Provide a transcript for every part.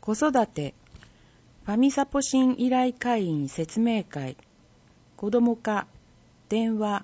子育てファミサポ新依頼会員説明会子ども課電話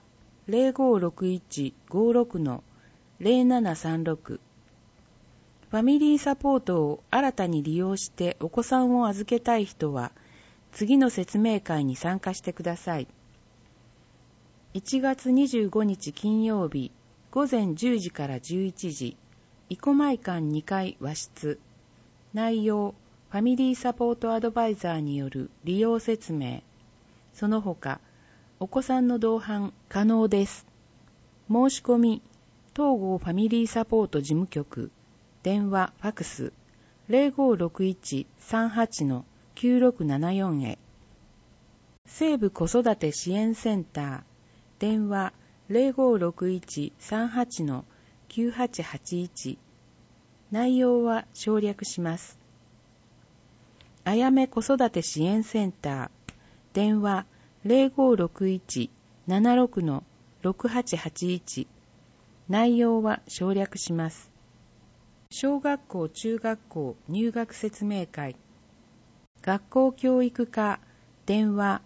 056156-0736 ファミリーサポートを新たに利用してお子さんを預けたい人は次の説明会に参加してください。1月25日金曜日午前10時から11時生駒井館2階和室。内容ファミリーサポートアドバイザーによる利用説明。その他お子さんの同伴可能です。申し込み東郷ファミリーサポート事務局電話ファクス 0561-38-9674 へ。西部子育て支援センター電話 0561-38-9881 内容は省略します。あやめ子育て支援センター電話 0561-76-6881 内容は省略します。小学校中学校入学説明会学校教育課電話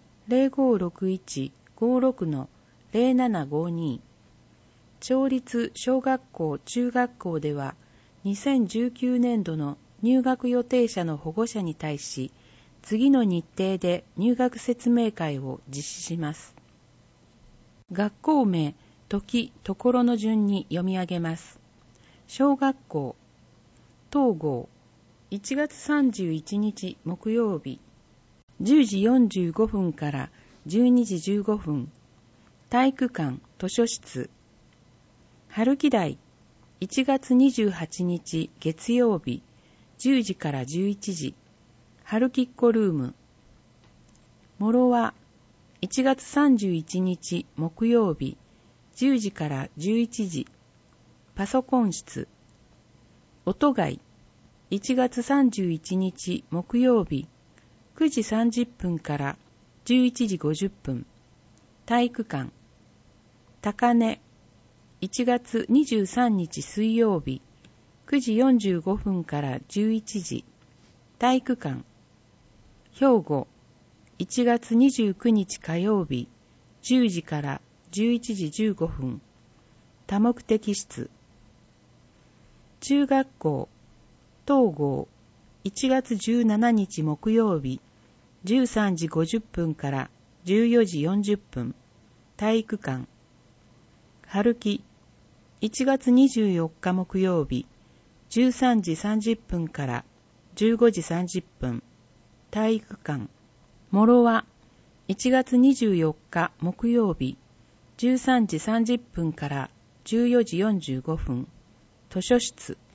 0561-56-0752 町立小学校中学校では2019年度の入学予定者の保護者に対し次の日程で入学説明会を実施します。学校名、時、ところの順に読み上げます。小学校東郷1月31日木曜日10時45分から12時15分体育館図書室。春木台1月28日月曜日10時から11時春木っ子ルーム。諸和1月31日木曜日10時から11時パソコン室。音貝1月31日木曜日9時30分から11時50分体育館。高根1月23日水曜日9時45分から11時体育館。兵庫1月29日火曜日10時から11時15分多目的室。中学校東郷1月17日木曜日13時50分から14時40分体育館。春木1月24日木曜日13時30分から15時30分体育館。諸和1月24日木曜日13時30分から14時45分図書室。